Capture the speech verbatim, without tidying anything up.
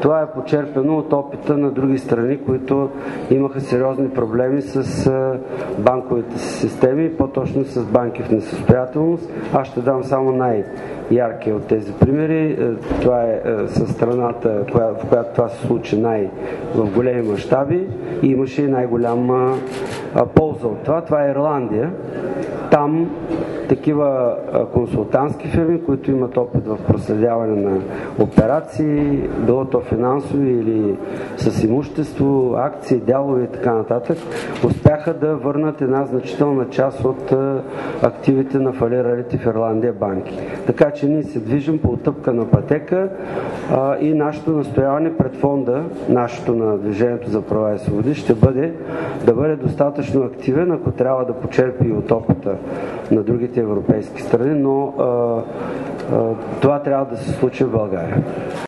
Това е почерпено от опита на други страни, които имаха сериозни проблеми с банковите си системи, по-точно с банки в несъстоятелност. Аз ще дам само най-яркия от тези примери. Това е със страната, в която това се случи най- в големи мащаби и имаше и най-голяма полза от това. Това е Ирландия. Там такива консултантски фирми, които имат опит в проследяване на операции, било то финансови или с имущество, акции, дялове и така нататък, успяха да върнат една значителна част от активите на фалиралите в Ирландия банки. Така че ние се движим по отъпкана пътека и нашето настояване пред фонда, нашето на Движението за права и свободи, ще бъде да бъде достатъчно активен, ако трябва да почерпи от опита на другите европейски страни, но а, а, това трябва да се случи в България.